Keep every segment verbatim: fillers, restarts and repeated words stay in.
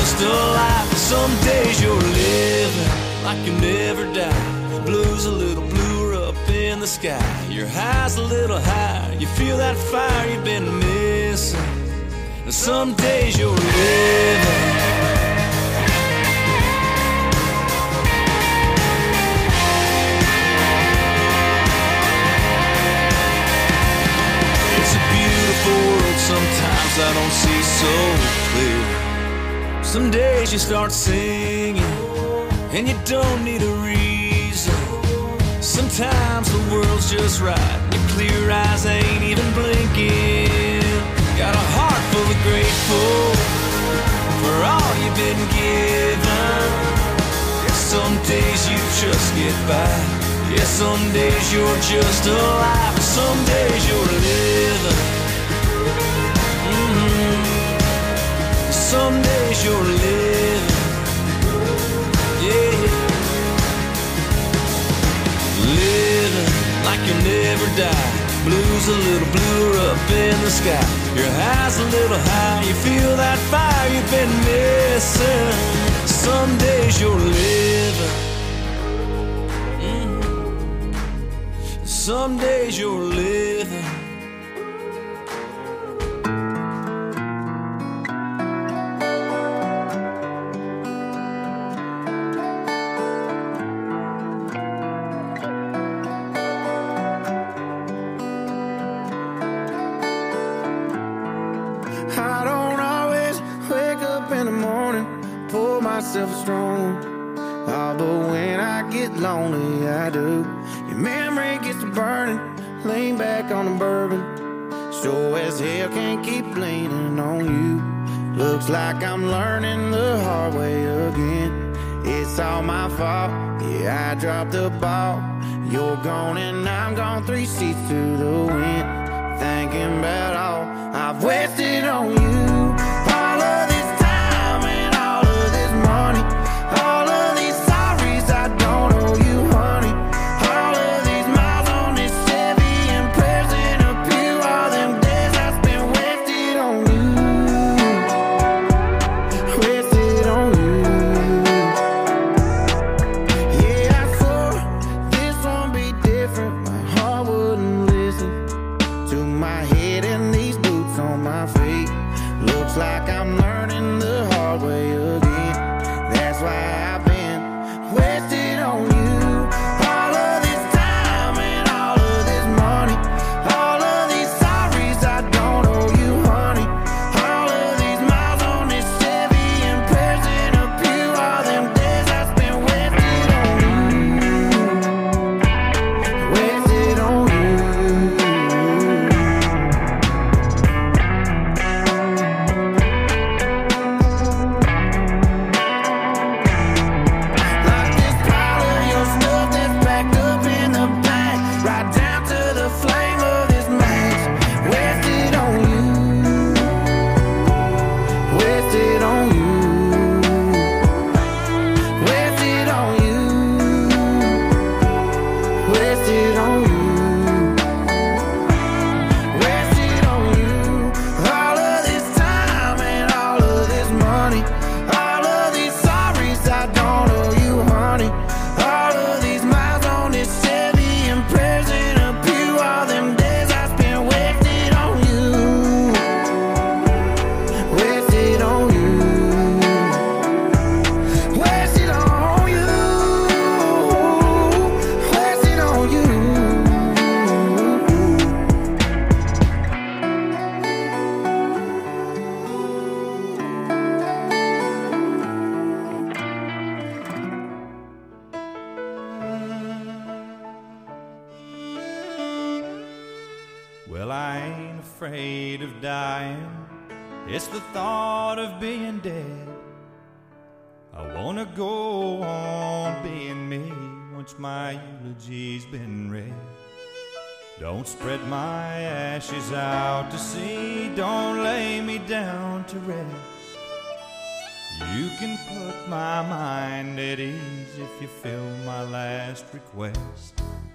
just a life. Some days you're living like you never die. Blue's a little bluer up in the sky. Your high's a little higher. You feel that fire you've been missing. And some days you're living. It's a beautiful world, sometimes I don't see so clear. Some days you start singing and you don't need a reason. Sometimes the world's just right. Your clear eyes ain't even blinking. Got a heart full of grateful for all you've been given. Some days you just get by. Yeah, some days you're just alive. Some days you're living. Mm-hmm. Some days you're living. Yeah. Living like you'll never die. Blue's a little bluer up in the sky. Your high's a little high. You feel that fire you've been missing. Some days you're living. Mm-hmm. Some days you're living. Strong. Oh, but when I get lonely, I do. Your memory gets to burning. Lean back on the bourbon. Sure as hell can't keep leaning on you. Looks like I'm learning the hard way again. It's all my fault. Yeah, I dropped the ball. You're gone and I'm gone. Three sheets to the wind. Thinking about all I've wasted on you. All of this time and all of this money. All of these sorries I don't owe you, honey. All of these miles on this Chevy and prayers in a pew. All them days I spent wasted on you. Wasted on you. Yeah, I swore this won't be different. My heart wouldn't listen to my head and these boots on my feet. Looks like I'm learning the hard way again. That's why I've been wasted on you. All of this time and all of this money. All of these sorries I don't owe you, honey. All of these miles on this Chevy and prayers in a pew. All them days I spent wasted on you. Wasted on you. Like this pile of your stuff that's packed up in the back, right down to the flame of this match. Wasted on you. Wasted on you. Wasted on you. Wasted on you. Wasted on you. All of this time and all of this money. All of these sorries I don't owe you, honey. All of these miles on this Chevy and prayers in a pew. All them days I spent wasted on you. Wasted on you. Wasted on you. Wasted on you. Well, I ain't afraid of dying. It's the thought of being dead. I wanna go on being me once my eulogy's been read. Don't spread my ashes out to sea. Don't lay me down to rest. You can put my mind at ease if you fill my last request.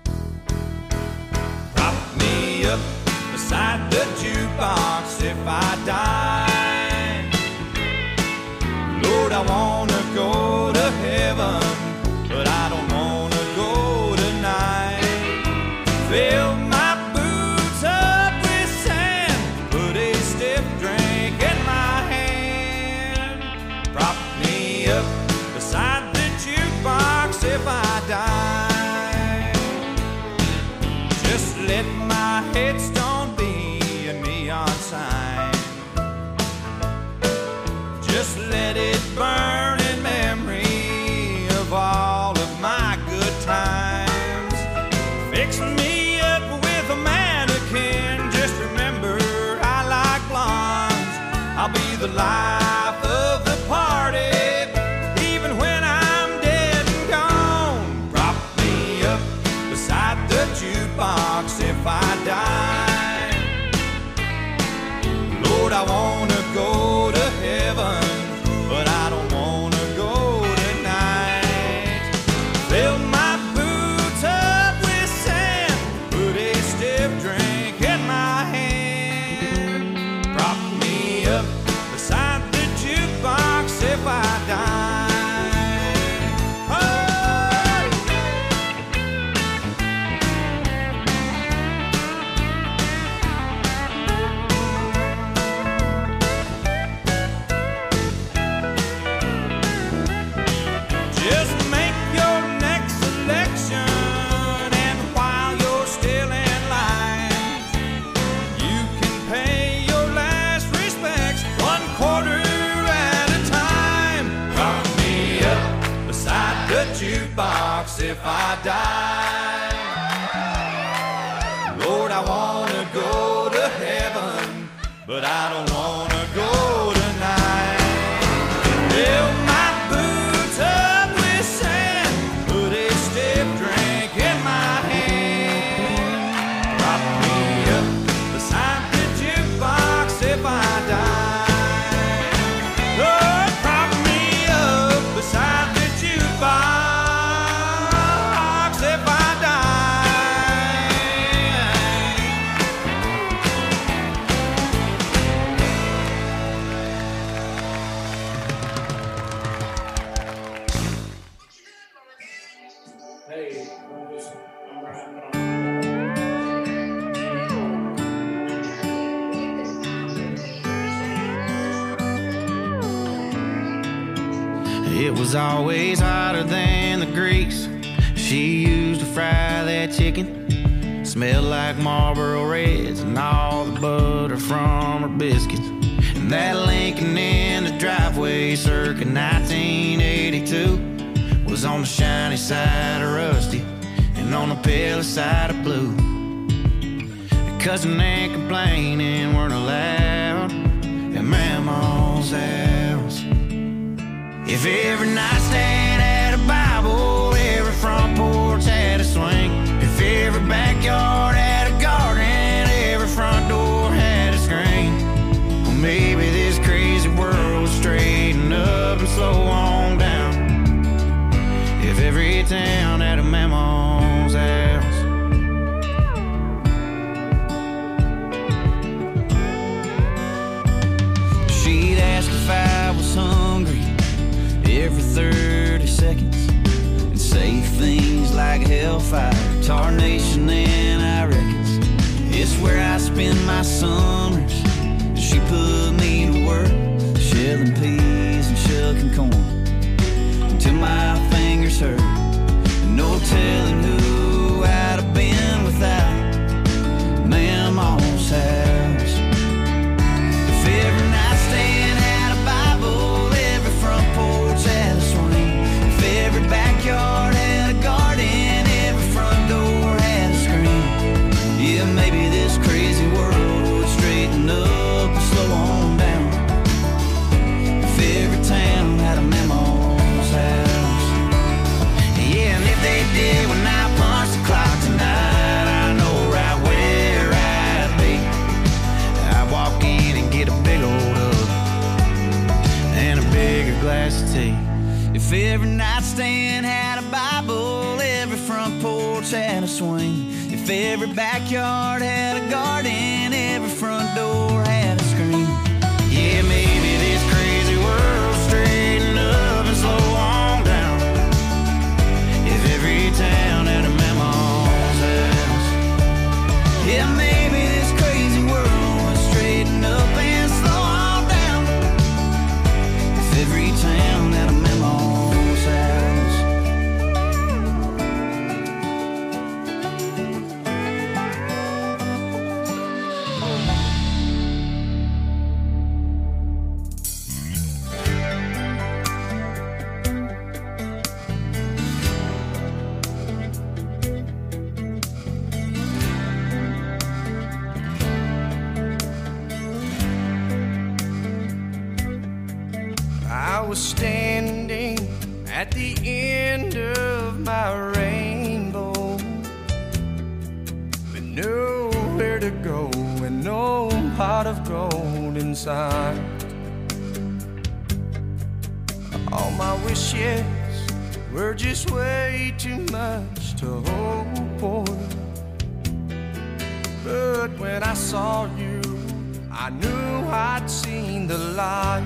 Prop me up beside the jukebox if I die. Lord, I wanna go to heaven, but I don't wanna go tonight. Fill my boots up with sand, put a stiff drink in my hand, prop me up beside the jukebox if I die. Just let my headstone be a neon sign. Just let it burn in memory of all of my good times. Fix me up with a mannequin. Just remember I like blondes. I'll be the life of the party, even when I'm dead and gone. Prop me up beside the jukebox if I die. Lord, I wanna go to heaven, but I don't wanna go tonight. Fill my boots up with sand, put a stiff drink in my hand, prop me up beside the jukebox if I die. Just make your next selection, and while you're still in line, you can pay your last respects one quarter at a time. Prop me up beside the jukebox if I die. Lord, I wanna go to heaven, but I don't wanna go tonight. Fill my boots up with sand, put a stiff drink in my hand, prop me up beside the jukebox if I die. Lord, prop me up beside the jukebox if I die. It was always hotter than the grease she used to fry that chicken. Smelled like Marlboro Reds and all the butter from her biscuits. And that Lincoln in the driveway circa nineteen eighty-two was on the shiny side of rusty and on the pale side of blue. Cussing and complaining weren't allowed at Mama's house. If every nightstand had a Bible, every front porch had a swing. If every backyard had a garden, every front door had a screen. Well, maybe this crazy world would straighten up and slow on down if every town had a Mama's house. She'd ask if I was hungry every thirty seconds and say things like hellfire, tarnation, and I reckons it's where I spend my summers. She put me to work shelling peas and shucking corn until my fingers hurt. No telling who I'd have been without Mama's house. If every nightstand had a Bible, every front porch had a swing. If every backyard had a garden, every front door had a screen. Yeah, maybe this crazy world would straighten up and slow on down if every town had a Mama's house. Yeah, and if they did when I punched the clock tonight, I know right where I'd be. I'd walk in and get a big old hug and a bigger glass of tea. If every nightstand had a Bible, every front porch had a swing. If every backyard had a garden, every front door had a screen. Yeah, maybe this crazy world straightened up standing at the end of my rainbow, with nowhere to go and no pot of gold inside. All my wishes were just way too much to hope for, but when I saw you, I knew I'd seen the light.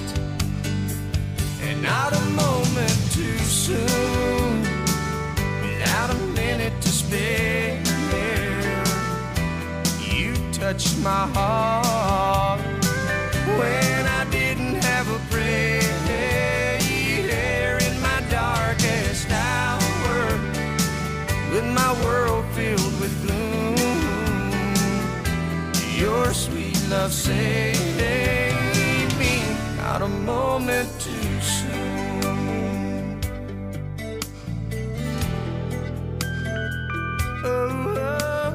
And not a moment too soon, without a minute to spare, you touched my heart when I didn't have a prayer. In my darkest hour, with my world filled with gloom, your sweet love saved me. Not a moment too soon. Oh, oh.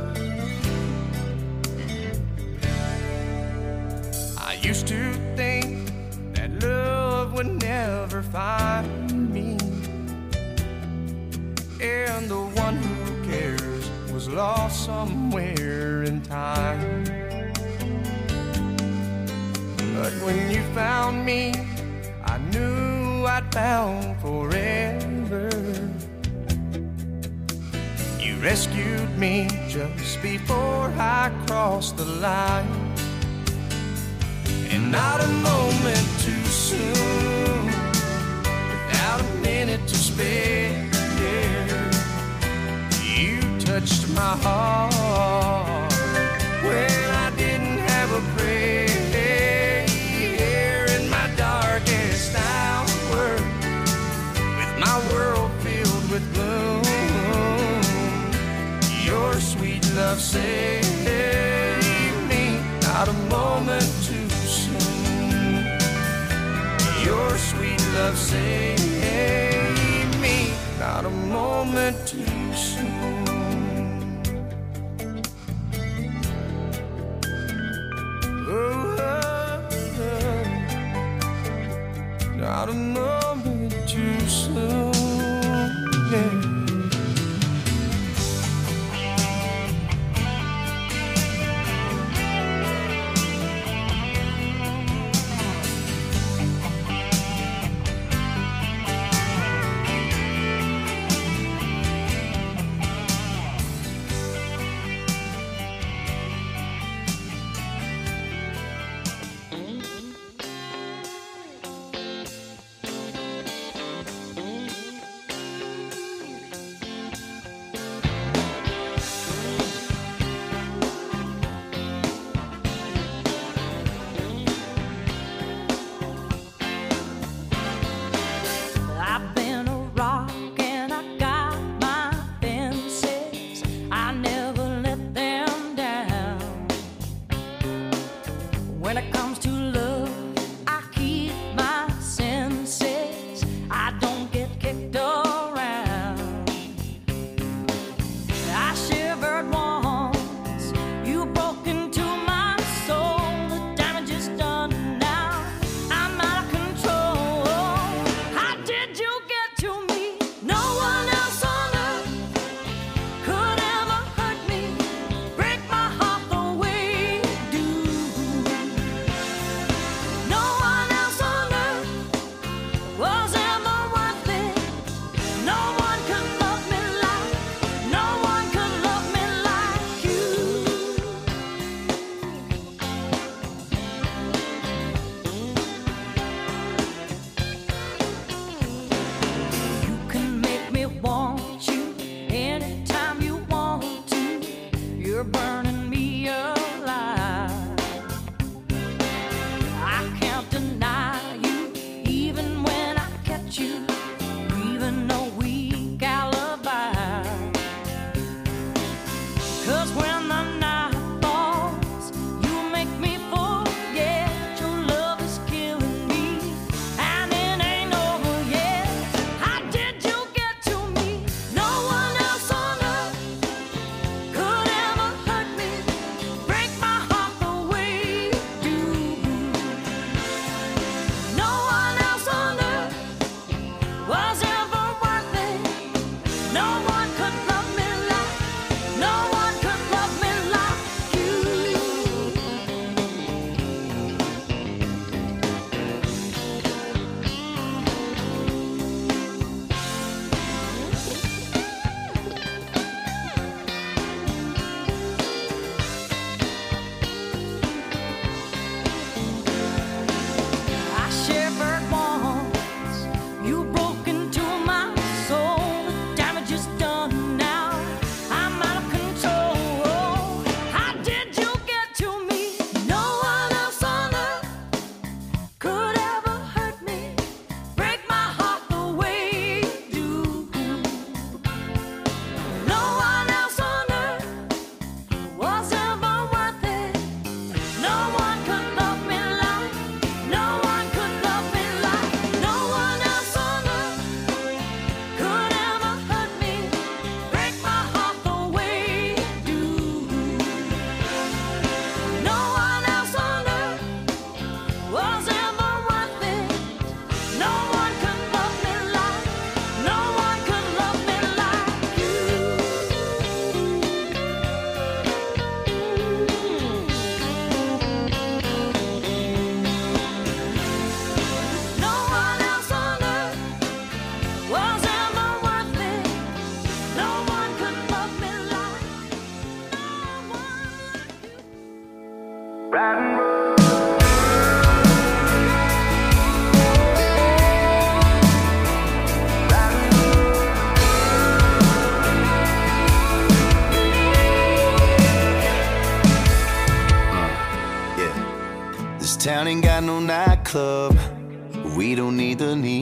I used to think that love would never find me, and the one who cares was lost somewhere in time. But when you found me, I knew I'd found forever. You rescued me just before I crossed the line. And not a moment too soon, without a minute to spare, you touched my heart when I didn't have a prayer. In my darkest hour, with my world filled with gloom, your sweet love saved me. Not a moment too soon, your sweet love saved me. Not a moment too soon. Oh, oh, oh. Not a moment too soon, yeah.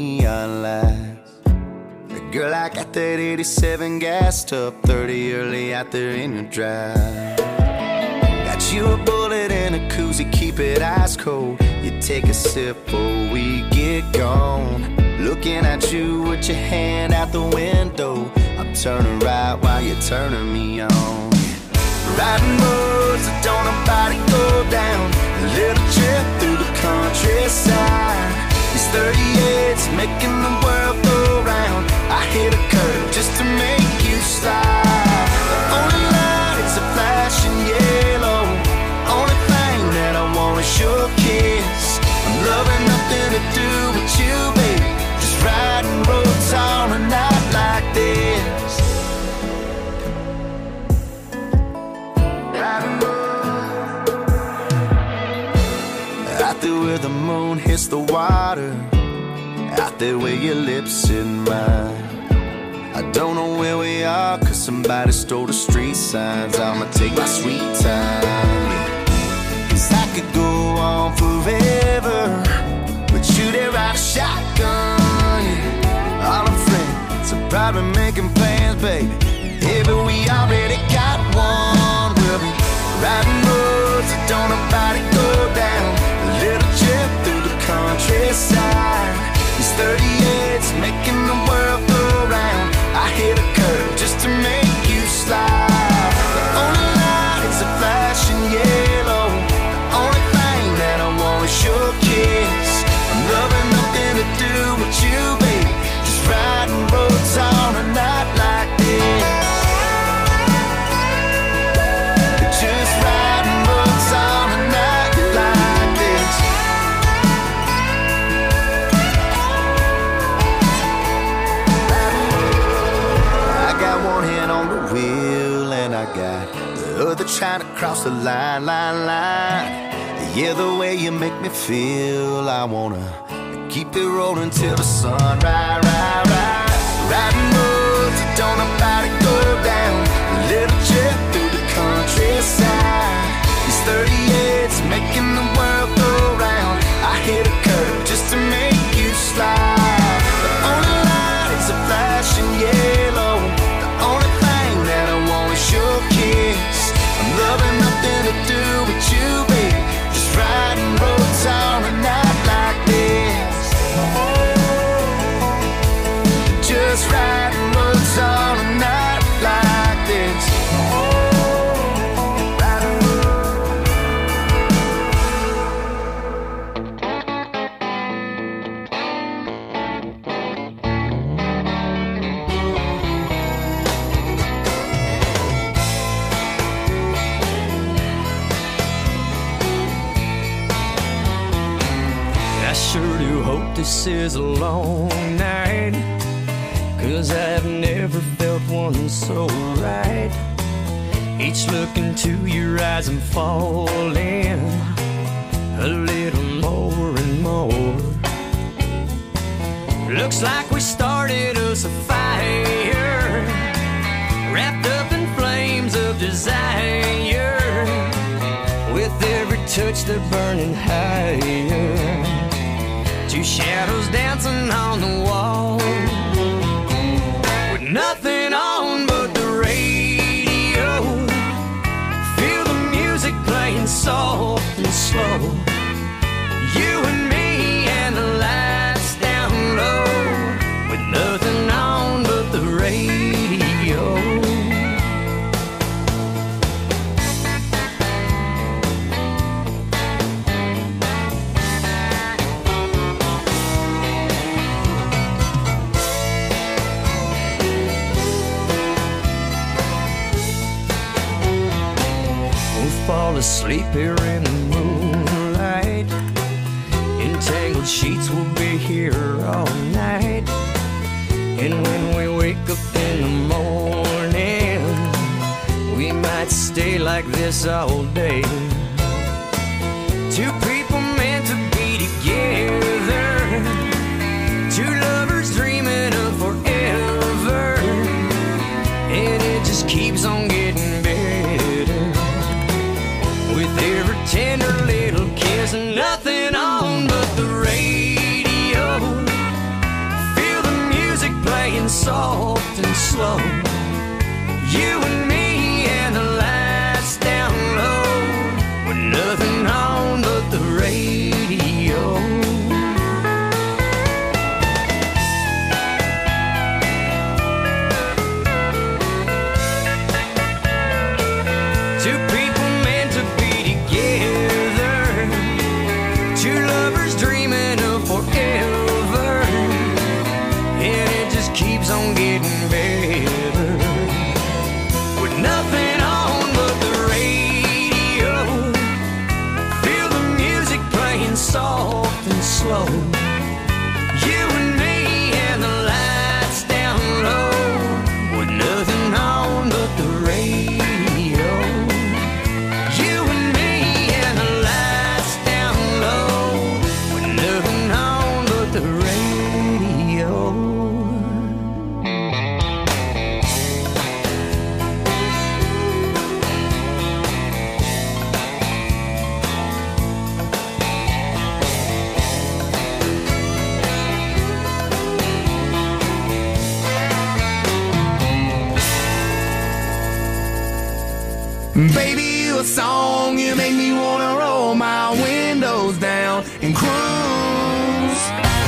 neon lights. Girl, I got that eighty-seven gassed up, thirty early out there in your drive. Got you a bullet and a koozie, keep it ice cold. You take a sip before we get gone. Looking at you with your hand out the window. I'm turning right while you're turning me on. Riding roads that don't nobody go down. A little trip through the countryside. These thirty-eights making the world go round. I hit a curve just to make you slide. The only light is a flashing yellow. Only thing that I want is your kiss. I'm loving nothing to do with you, baby. Just riding roads on a night like this. Riding roads out there where the moon hits the water. Out there where your lips in mine. I don't know where we are, cause somebody stole the street signs. I'ma take my sweet time. Cause I could go on forever, but you there ride a shotgun. All our friends are probably making plans, baby. Yeah, but we already got one. We'll be riding roads that don't nobody go down. A little trip through the countryside. These thirty-eights making the world go round. I hit a curve just to make you slide. The only light is a flashing yellow. The only thing that I want is your kiss. I'm loving nothing to do with you, baby. Just riding roads on a night like this. Just riding roads on a night like this. One hand on the wheel and I got the other trying to cross the line, line, line. Yeah, the way you make me feel, I wanna keep it rolling till the sun rise, rise, rise. Riding roads that don't nobody go down. A little trip through the countryside. These thirty-eights making the world go round. I hit a curve just to make you slide. The only light is a flashing yellow. Only thing that I want is your kiss. I'm loving nothing to do with you, baby. Just riding roads on a night like this. Just riding roads on a night like this. Sure do hope this is a long night, cause I've never felt one so right. Each look into your eyes I'm falling a little more and more. Looks like we started us a fire, wrapped up in flames of desire. With every touch they're burning higher. Two shadows dancing on the wall, with nothing on but the radio. Feel the music playing soft and slow. You and me and the lights down low, with nothing on but the radio. Fall asleep here in the moonlight. Entangled sheets will be here all night. And when we wake up in the morning, we might stay like this all day. Two people meant to be together, two lovers dreaming of forever. And it just keeps on getting better, with every tender little kiss and nothing on but the radio. and soft and slow. You and me and the lights down low, with nothing on but the radio. Two people meant to be together, two lovers dreaming of forever, and it just keeps on getting better, with nothing on but the radio. Feel the music playing soft and slow. You and me and the lights down low, with nothing on but the radio. You and me and the lights down low, with nothing on but the radio. Baby, you a song, you make me wanna roll my windows down and cruise.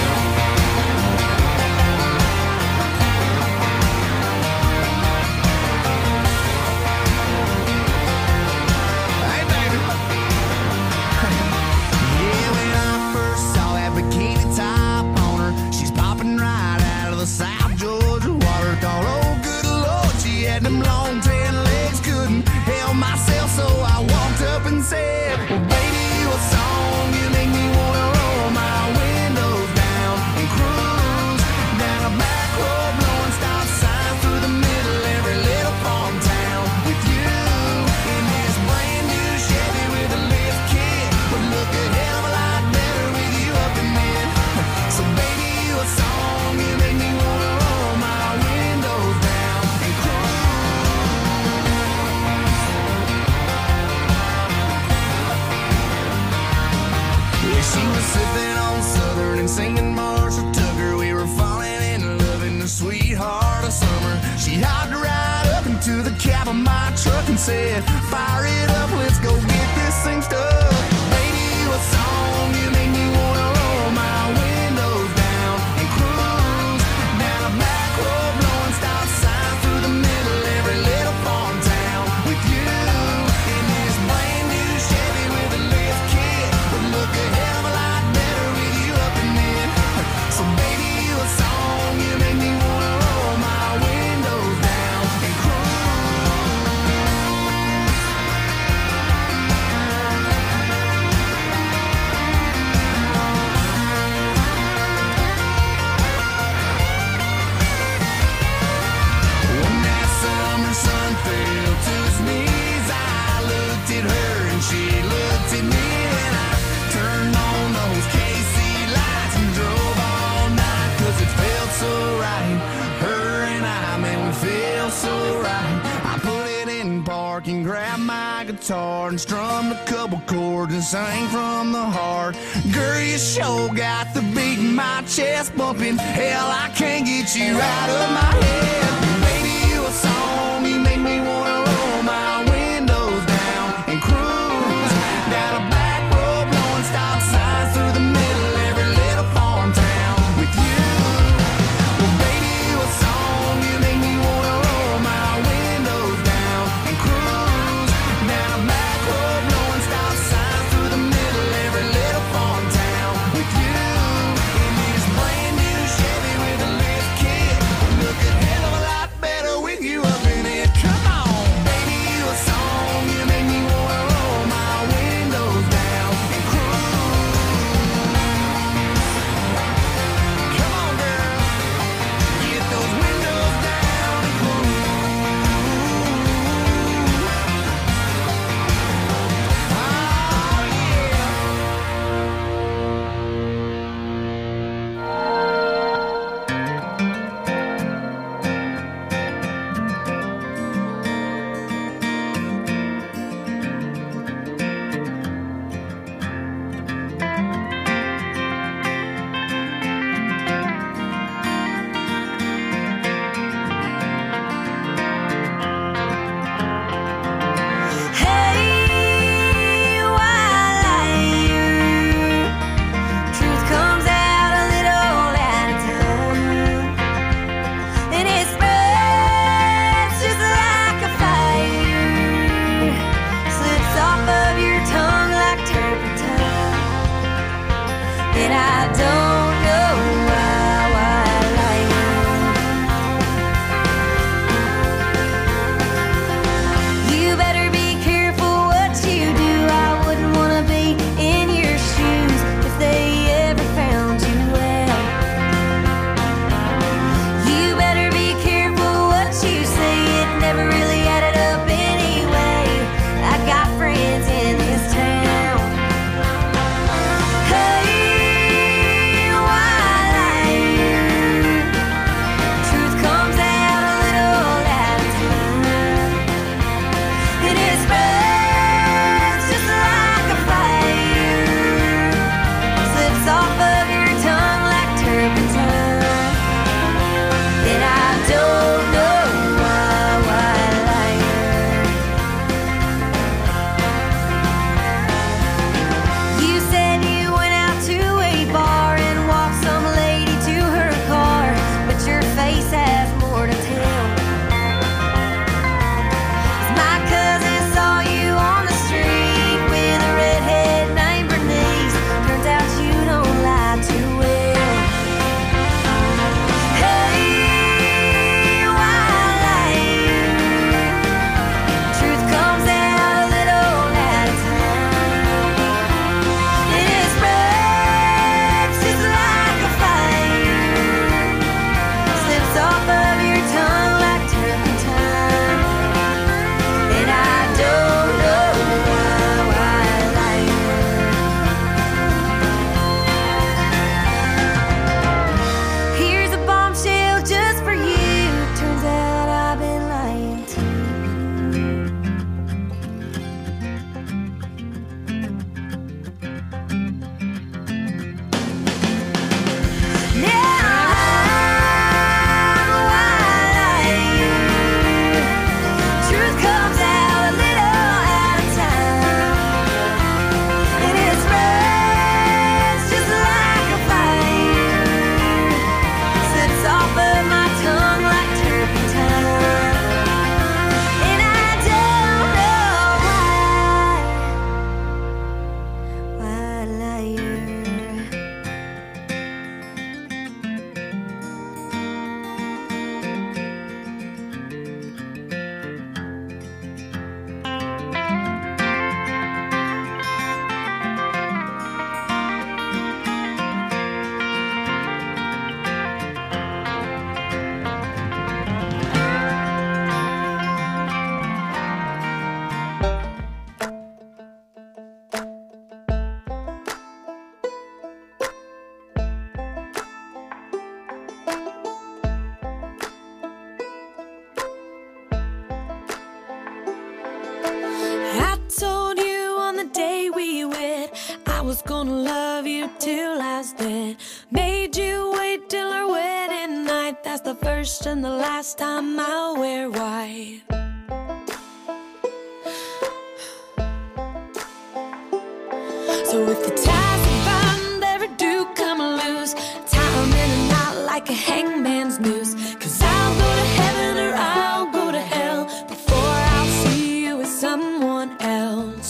Hey, baby. Yeah, when I first saw that bikini top on her, she's popping right out of the South Georgia water. Thought, oh, good Lord, she had them long tan legs, couldn't help myself, so I walked up and said, well, baby, you a song, you make me wanna roll my windows down and cruise down a back road, blowing stop signs through the middle every little farm town. With you in this brand new Chevy with a lift kit, would look a hell of a lot better with you up in it. So baby, you a song, you make me wanna roll my windows down and cruise. Yeah, she was sipping on Southern and singing Marshall Tucker. We were falling in love in the sweetheart of summer. She hopped right up into the cab of my truck and said, fire it up, let's go get this thing stuck. Baby, you a song, you make me wanna roll my windows down and cruise down a back road, blowing stop signs through the middle every little farm town. With you in this brand new Chevy with a lift kit, would look a hell of a lot better with you up in it. So baby, you a song, you make me wanna roll my windows down and cruise. When that summer sun fell to his knees, I looked at her and she looked at me, and I turned on those K C lights and drove all night, cause it felt so right. Her and I, man, we feel so right. I put it in park and grabbed my guitar and strummed a couple chords and sang from the heart. Girl, you sure got the beat in my chest bumping. Hell, I can't get you out of my head. Baby, you a song, you make me wanna roll my windows down and cruise down a back road, blowing stop signs through the middle every little farm town. With you, well, baby, you a song, you make me wanna roll my windows down and cruise down a back road, blowing stop signs through the middle every little farm town. With you in this brand new Chevy with a lift kit, would look a hell of a was gonna love you till I was dead. Made you wait till our wedding night. That's the first and the last time I'll wear white. So if the ties are bound ever do come loose, tie 'em in a knot like a hangman's noose. 'Cause I'll go to heaven or I'll go to hell before I'll see you with someone else.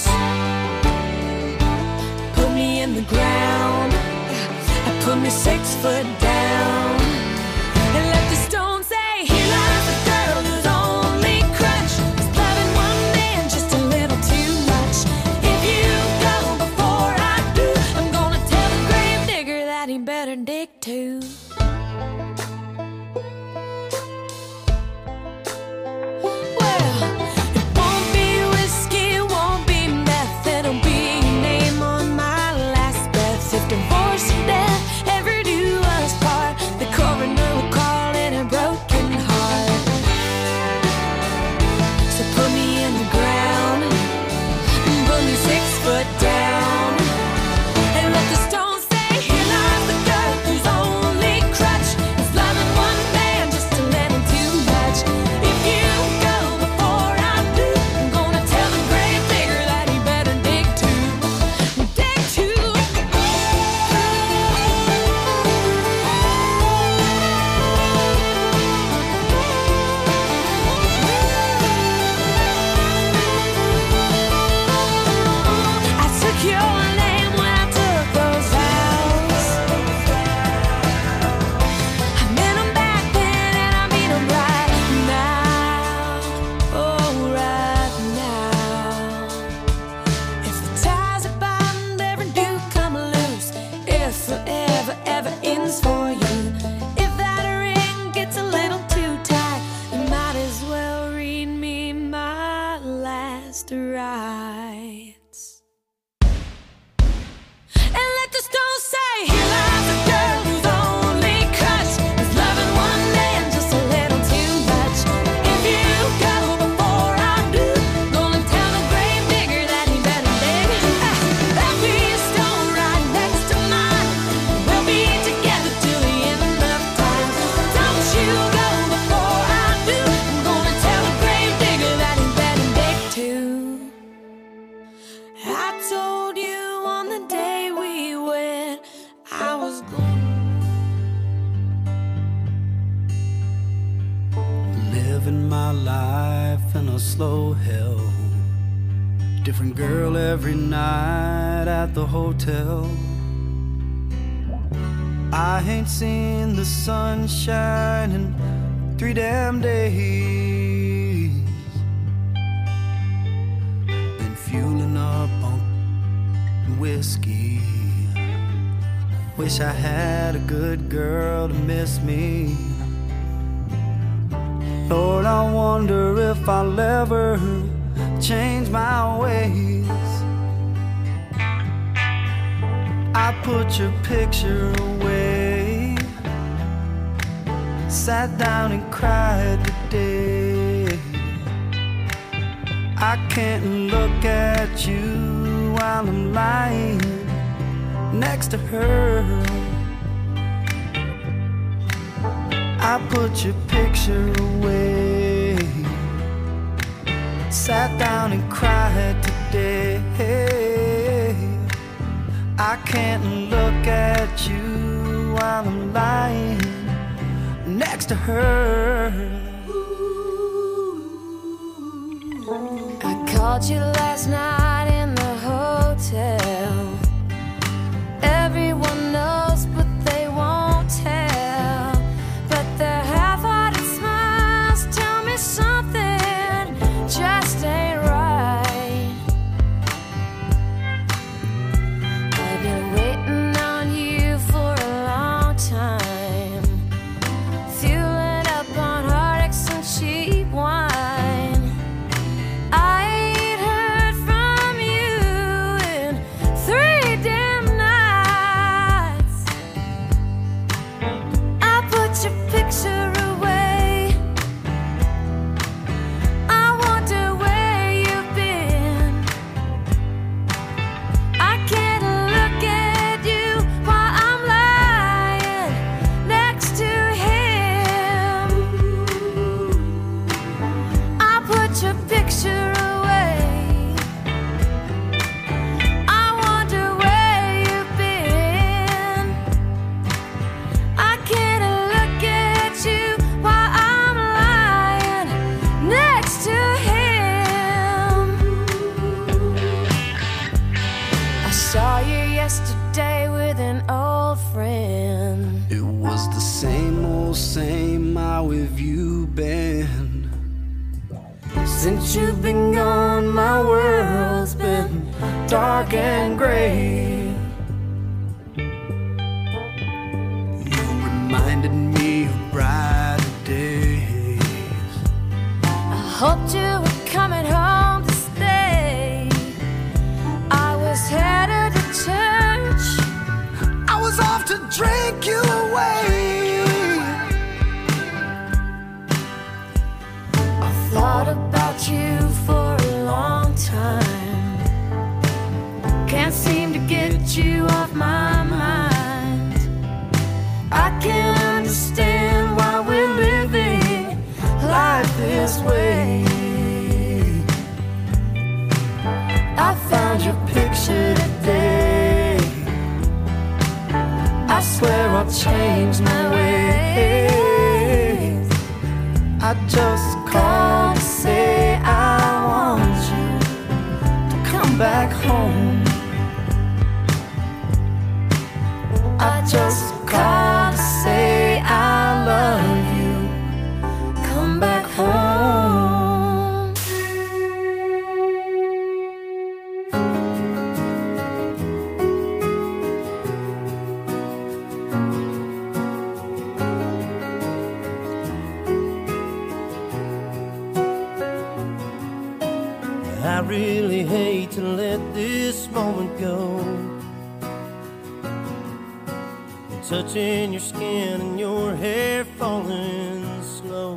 Put me in the ground, put me six foot down, and let the stone say, here lies a girl whose only crutch is loving one man just a little too much. If you go before I do, I'm gonna tell the grave digger that he better dig too. Well, it won't be whiskey, it won't be meth, it'll be your name on my last breath. If divorce or death ever do us part, the coroner will call it a broken heart. So put me in the ground, put me six foot down, and let the stone say, here lies the girl whose only crutch is loving one man just a little too much. If you go before I do, I'm gonna tell the grave digger that he better dig too, dig too. I took your name when I took those vows. I meant 'em back then and I mean 'em right now. Oh, right now. If the ties are bound ever do come loose, if forever ever ends for you, if that ring gets a little too tight, you might as well read me my last rites. And let the stone say, here lies a girl whose only crutch is loving one man just a little too much. If you go before I do, gonna tell the grave digger that he better dig. There'll be a stone right next to mine. We'll be together till the end of time. Don't you go before I do, I'm gonna tell the grave digger that he better dig too. I told you on the day we wed, I was gonna Living my life in a slow hell. Different girl every night at the hotel. I ain't seen the sun shine in three damn days. Been fueling up on whiskey. Wish I had a good girl to miss me. Lord, I wonder if I'll ever change my ways. I put your picture away, sat down and cried today. I can't look at you while I'm lying next to her. I put your picture away, sat down and cried today. I can't look at you while I'm lying next to her. I called you last night in the hotel. Everyone knows, but they won't tell. But their half-hearted smiles tell me something just ain't right. I've been waiting on you for a long time, fueling up on heartaches and cheap wine. I ain't heard from how have you been? Since you've been gone, my world's been dark and gray. You reminded me of brighter days. I hoped you were coming home to stay. I was headed to church. I was off to drink you away. I thought about you for a long time. Can't seem to get you off my mind. I can't understand why we're living life this way. I found your picture today. I swear I'll change my ways. I just called to say I want you to come back home. I just called to say I love you. Come back home. I really hate to let this moment go. And touching your skin and your hair falling slow.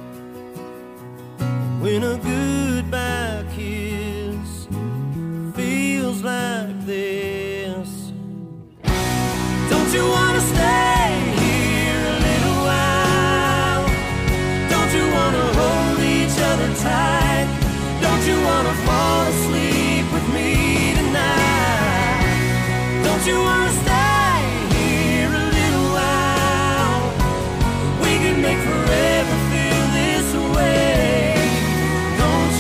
When a goodbye kiss feels like this. Don't you wanna stay here a little while? Don't you wanna hold each other tight? Don't you wanna fall asleep with me tonight? Don't you wanna stay here a little while? We can make forever feel this way. Don't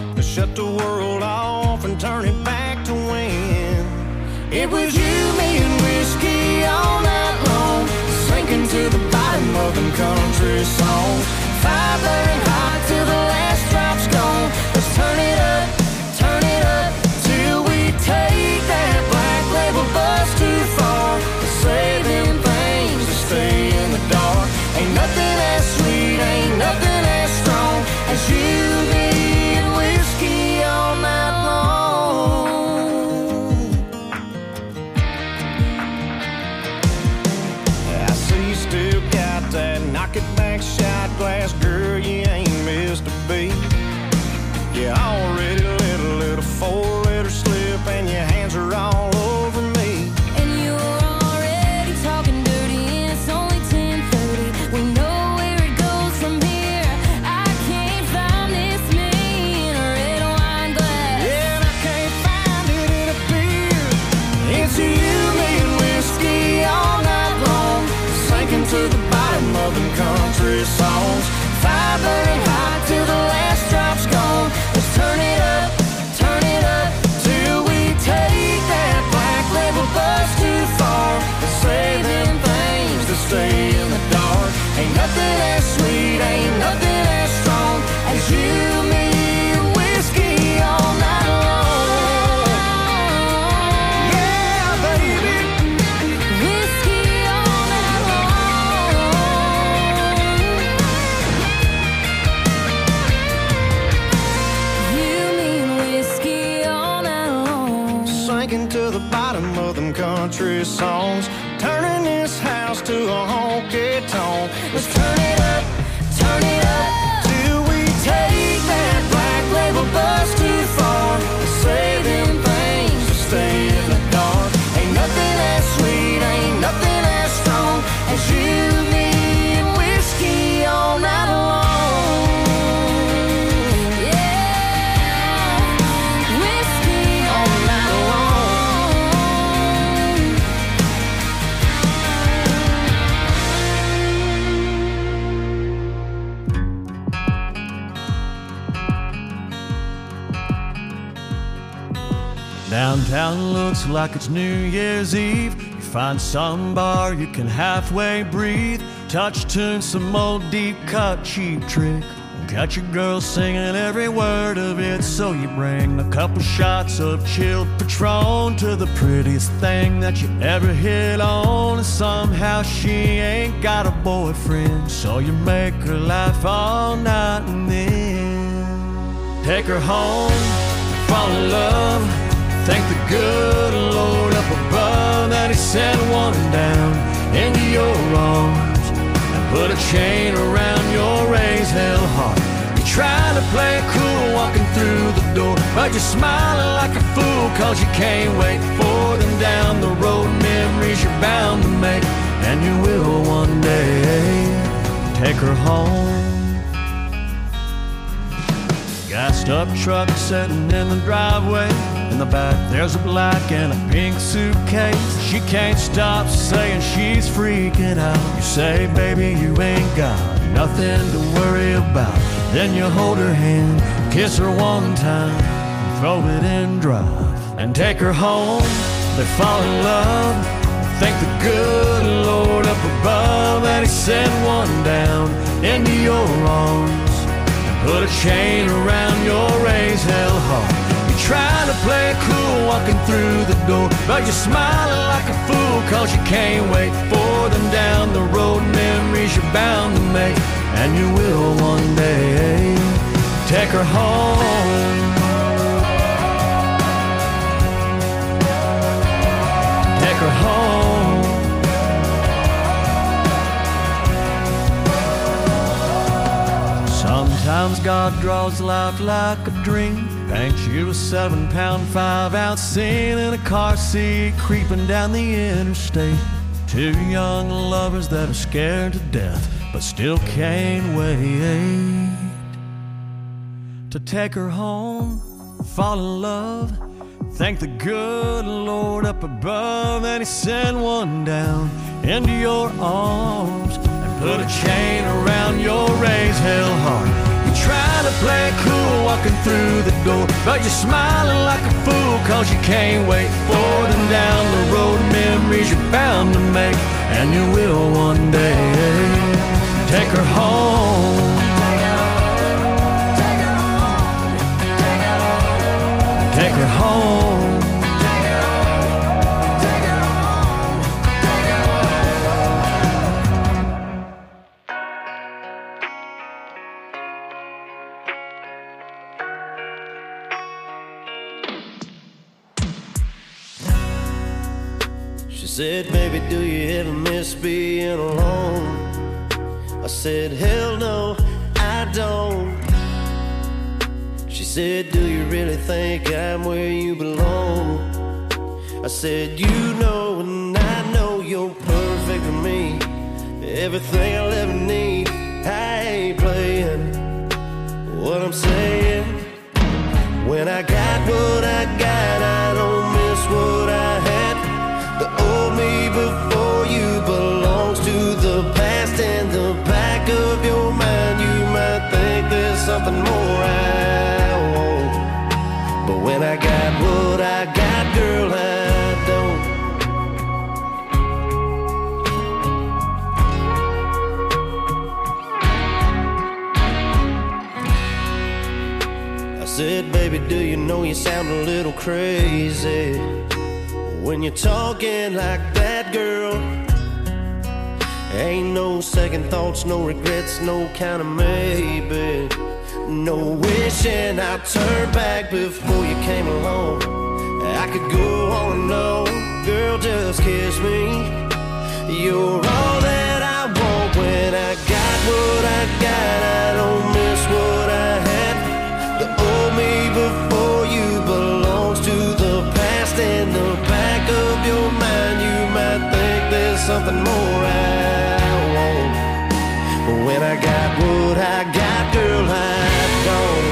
to shut the world off and turn it back to when it was you, me, and whiskey all night long, sinking to the bottom of them country songs. Fire burning hot till the last drop's gone. Let's turn it up, turn it up, till we take that black label bus too far to say them things to stay in the dark. Ain't nothing as sweet, ain't nothing as strong as you, me, and whiskey all night long. I see you still got that knock it back shot glass, girl, you ain't missed a beat. You already let a little four-letter slip and your hands are all over me. And you're already talking dirty and it's only ten thirty. We know where it goes from here. I can't find this me in a red wine glass. Yeah, and I can't find it in a beer. It's you, me, and whiskey all night long, sinking to the bottom of them country songs. Fire burning hot till the last drop's gone. Let's turn it up, turn it up, till we take that black label bus too far to say them things to stay in the dark. Ain't nothing as sweet, ain't nothing as strong as you, me, and whiskey all night long. Yeah, baby. Whiskey all night long. You mean whiskey all night long. Sinking to the bottom of them country songs, turning this house to a honky tonk. Let's turn it up, turn it up, till we take that black label bus too far to say them things to stay in the dark. Ain't nothing as sweet, ain't nothing as strong as you, me, and whiskey all night long. Yeah, whiskey All night long. Downtown looks like it's New Year's Eve. You find some bar you can halfway breathe, touch tune some old deep cut cheap trick, got your girl singing every word of it. So you bring a couple shots of chilled Patron to the prettiest thing that you ever hit on, and somehow she ain't got a boyfriend, so you make her laugh all night and then take her home, fall in love. Thank the good Lord up above that he sent one down into your arms and put a chain around your raised hell heart. You're trying to play it cool walking through the door, but you're smiling like a fool cause you can't wait for them down the road. Memories you're bound to make, and you will one day take her home. Gassed up truck sitting in the driveway. In the back there's a black and a pink suitcase. She can't stop saying she's freaking out. You say, baby, you ain't got nothing to worry about. Then you hold her hand, kiss her one time, and throw it in drive and take her home. They fall in love. Thank the good Lord up above that he sent one down into your arms, put a chain around your raised hell heart. You're trying to play it cool walking through the door, but you're smiling like a fool cause you can't wait for them down the road. Memories you're bound to make, and you will one day take her home. Take her home. Sometimes God draws life like a dream, paints you a seven pound, five ounce scene in a car seat, creeping down the interstate. Two young lovers that are scared to death, but still can't wait to take her home, fall in love. Thank the good Lord up above that he sent one down into your arms and put a chain around your raised hell heart. You're trying to play it cool walking through the door, but you're smiling like a fool cause you can't wait for them down the road. Memories you're bound to make, and you will one day. Take her home. Take her home. She said, baby, do you ever miss being alone? I said, hell no, I don't. She said, do you really think I'm where you belong? I said, you know and I know you're perfect for me. Everything I'll ever need. I ain't playing what I'm saying. When I got what I got, I don't miss what I had. The old me before you belongs to the past. In the back of your mind, you might think there's something more I want, but when I got what I got, girl, I don't. I said, baby, do you know you sound a little crazy when you're talking like that, girl? Ain't no second thoughts, no regrets, no kind of maybe. No wishing I turned back before you came along. I could go on and on, girl, just kiss me. You're all that I want. When I got what I got, I don't miss what I had. The old me before you belongs to the past. In the back of your mind, you might think there's something more I want, but when I got what I got, girl, I don't.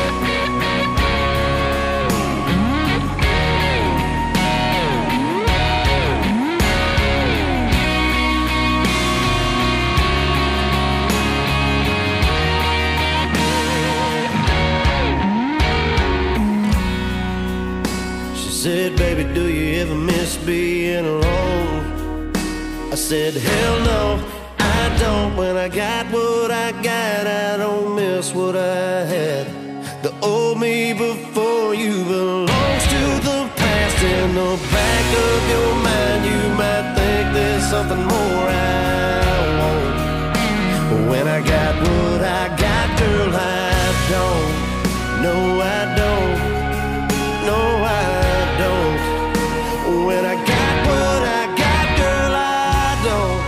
She said, baby, do you ever miss being alone? I said, hell no, I don't. When I got what I got, I don't miss what I had. The old me before you belongs to the past. In the back of your mind, you might think there's something more I want, but when I got what I got, girl, I don't. No, I don't. No, I don't. When I got what I got, girl, I don't.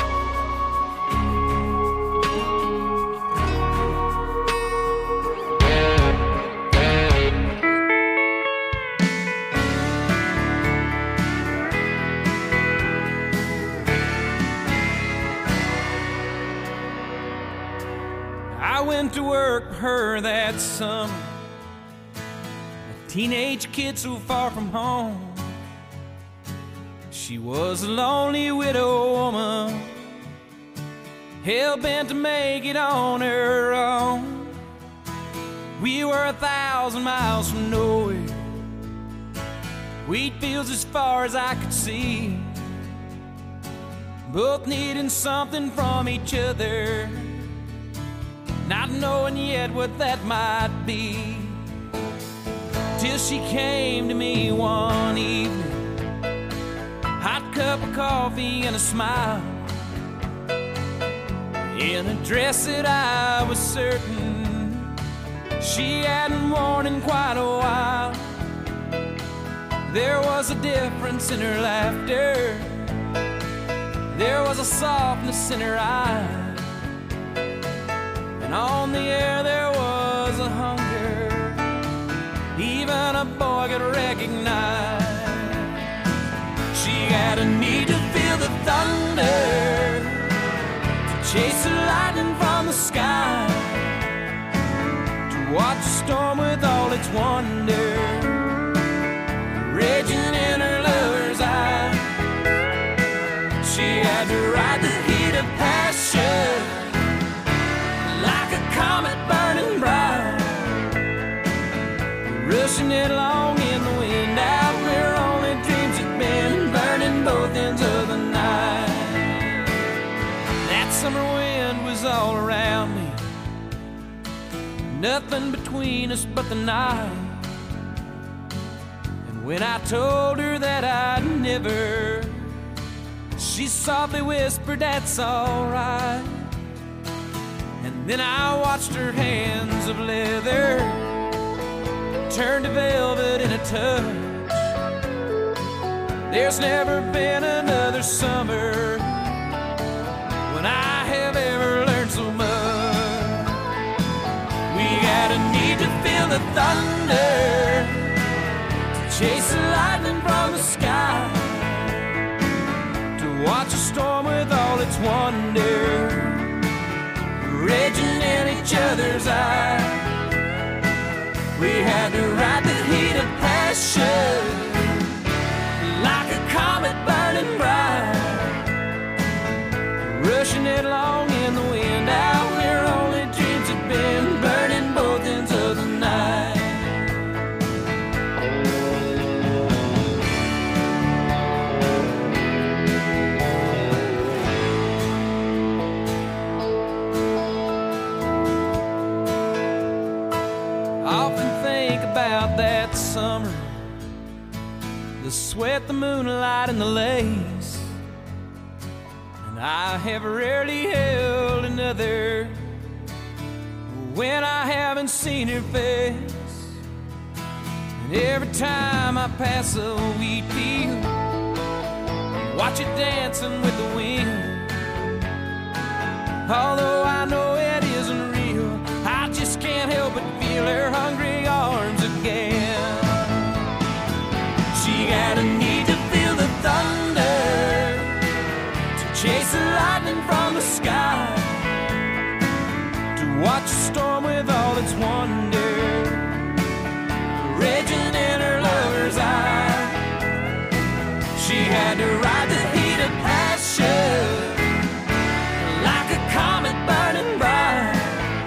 I went to work for her that summer, a teenage kid so far from home. She was a lonely widow woman, hell-bent to make it on her own. We were a thousand miles from nowhere, wheat fields as far as I could see, both needing something from each other, not knowing yet what that might be. Till she came to me one evening, hot cup of coffee and a smile, in a dress that I was certain she hadn't worn in quite a while. There was a difference in her laughter, there was a softness in her eyes, and on the air there was a hunger even a boy could recognize. She had a need to feel the thunder, to chase the lightning from the sky, to watch the storm with all its wonder raging in her lover's eye. She had to ride the heat of passion like a comet burning rushing it along in the wind out where only dreams had been, burning both ends of the night. That summer wind was all around me, nothing between us but the night. And when I told her that I'd never, she softly whispered, "That's all right." And then I watched her hands of leather turn to velvet in a touch. There's never been another summer when I have ever learned so much. We got a need to feel the thunder, to chase the lightning from the sky, to watch a storm with all its wonder raging in each other's eyes. We had to ride the heat of passion like a comet burning bright, rushing it along in the wind out where only dreams had been, burning both ends of the night. About that summer, the sweat, the moonlight, and the lace, and I have rarely held another when I haven't seen her face. And every time I pass a wheat field, watch it dancing with the wind, although I know it isn't real, I just can't help but feel her hungry arms again. She got a need to feel the thunder, to chase the lightning from the sky, to watch a storm with all its wonder raging in her lover's eye. She had to ride the heat of passion like a comet burning bright,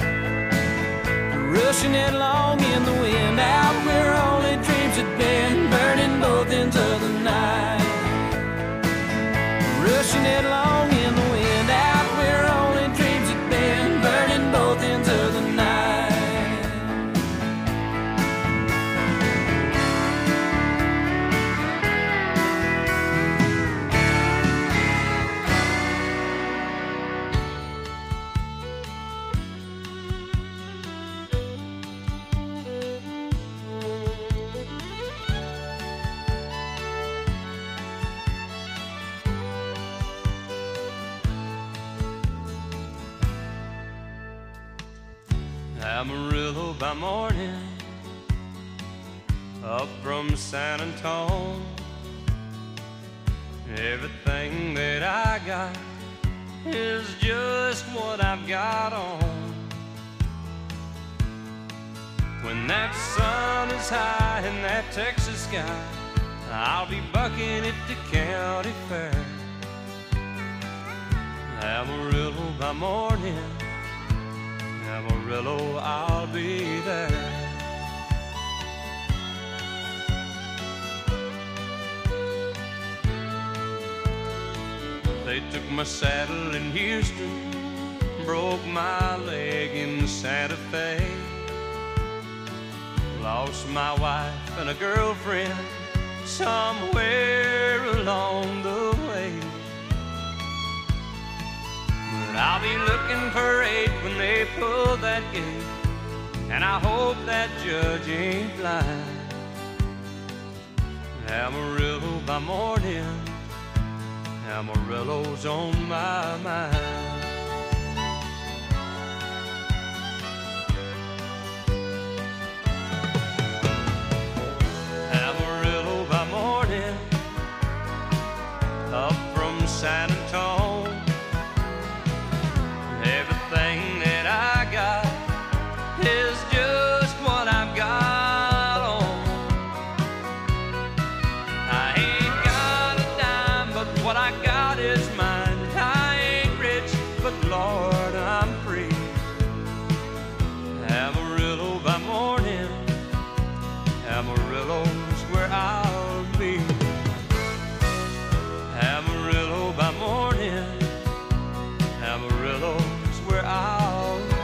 rushing it along in the wind out where only dreams had been, burning both ends of the night. Rushing it along in the wind out where only dreams had been, burning both ends of the night. Amarillo by morning, up from San Antone. Everything that I got is just what I've got on. When that sun is high in that Texas sky, I'll be bucking at the county fair. Amarillo by morning, Amarillo, I'll be there. They took my saddle in Houston, broke my leg in Santa Fe, lost my wife and a girlfriend somewhere along the way. But I'll be looking for eight when they pull that gate, and I hope that judge ain't blind. Amarillo by morning, Amarillo's on my mind. Amarillo by morning, up from San Antone. Everything that I got is just what I've got on. I ain't got a dime, but what I got is mine. I ain't rich, Amarillo's where I'll be. Amarillo by morning, Amarillo's where I'll be.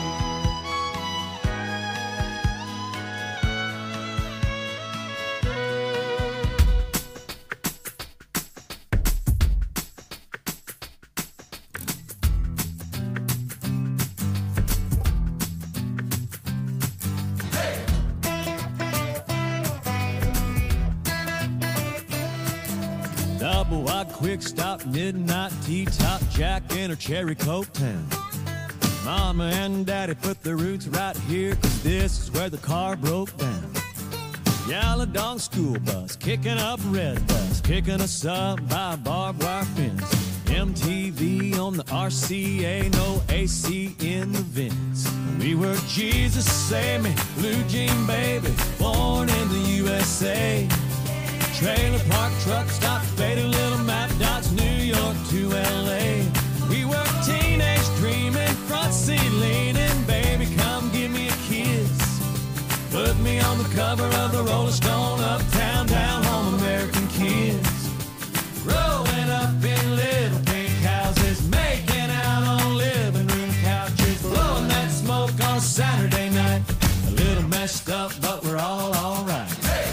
Double wide quick stop, midnight T-top Jack in her cherry coke town. Mama and Daddy put their roots right here, cause this is where the car broke down. Yaladong school bus, kicking up red bus, picking us up by a barbed wire fence. M T V on the R C A, no A C in the vents. We were Jesus Save Me, blue jean baby, born in the U S A. Trailer park, truck stop, faded little map dots, New York to L A. We were teenage dreaming, front seat leaning, baby, come give me a kiss. Put me on the cover of the Rolling Stone, uptown, down home, American kids. Growing up in little pink houses, making out on living room couches, blowing that smoke on Saturday night. A little messed up, but we're all alright.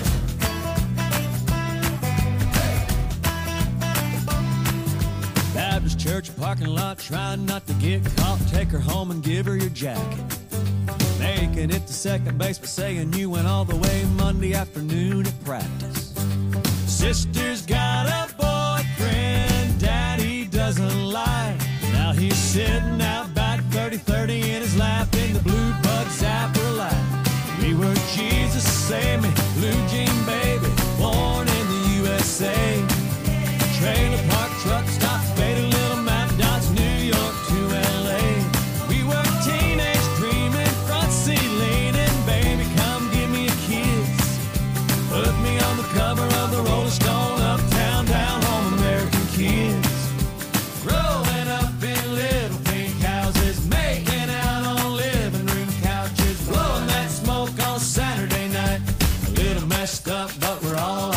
Baptist church parking lot, trying not to get caught. Take her home and give her your jacket. Making it to second base, but saying you went all the way Monday afternoon at practice. Sister's got a boyfriend Daddy doesn't like. Now he's sitting out back, thirty thirty in his lap, in the blue bug zapper light. We were Jesus Save Me, blue jean baby, born in the U S A. Trailer park, truck stop, faded little map dots, New York to L A. We were teenage dreaming, front seat leaning, baby, come give me a kiss. Put me on the cover of the Rolling Stone, uptown, down home, American kids. Growing up in little pink houses, making out on living room couches, blowing that smoke on Saturday night. A little messed up, but we're all